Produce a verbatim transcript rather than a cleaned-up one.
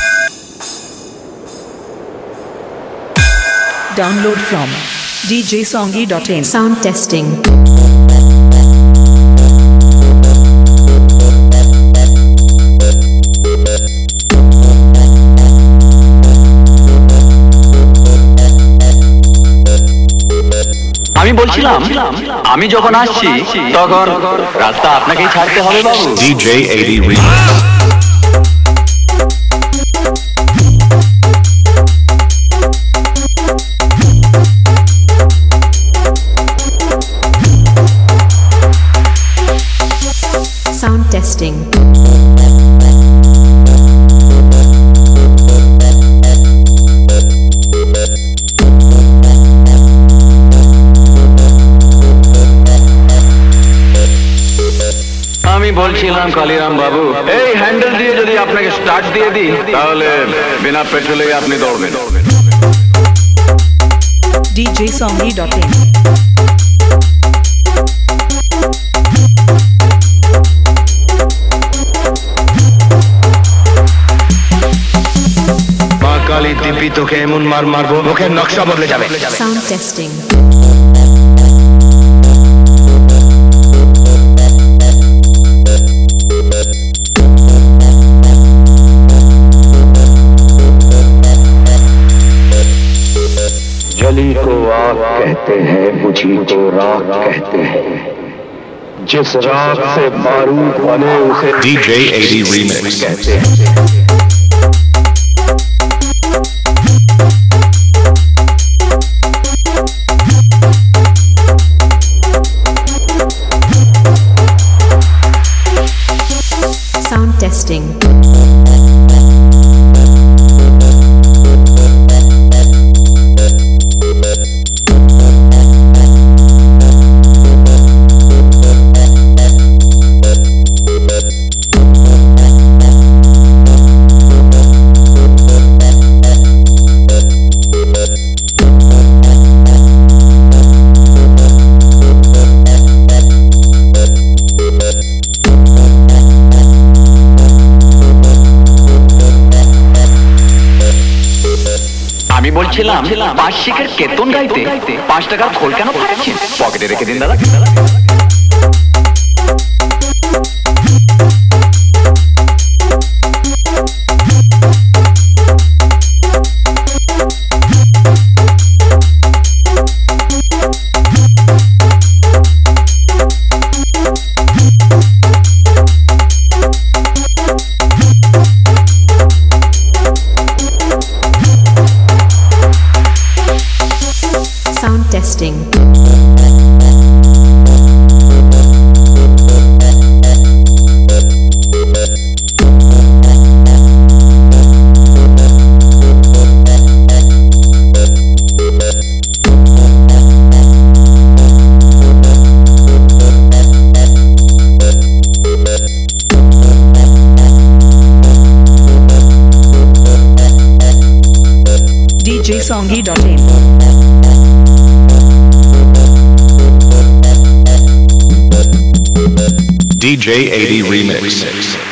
Download from d j songy dot in. Sound testing. আমি বলছিলাম আমি যখন আসছি তখন রাস্তা আপনাকেই ছাড়তে হবে বাবু। D J eighty Remix. Sound testing. আমি বলছিলাম কালিরাম বাবু, এই হ্যান্ডেল দিয়ে যদি আপনাকে স্টার্ট দিয়ে দিই তাহলে বিনা পেট্রোলেই আপনি দৌড়বেন। d j songy dot in. মা কালী দিব্যি তোকে এমন মার মারবো মুখের নকশা বদলে যাবে। Sound testing. जली को आग कहते हैं, बुझी को राख कहते हैं, जिस राख से बारूद बने उसे D J eighty Remix कहते हैं। Sound testing. আমি বলছিলাম বার্ষিকের কেতন গাইতে পাঁচ টাকার খোল কেন ফাটাচ্ছেন? পকেটে রেখে দিন দাদা। Sound testing. d j songy dot in. D J eighty Remix.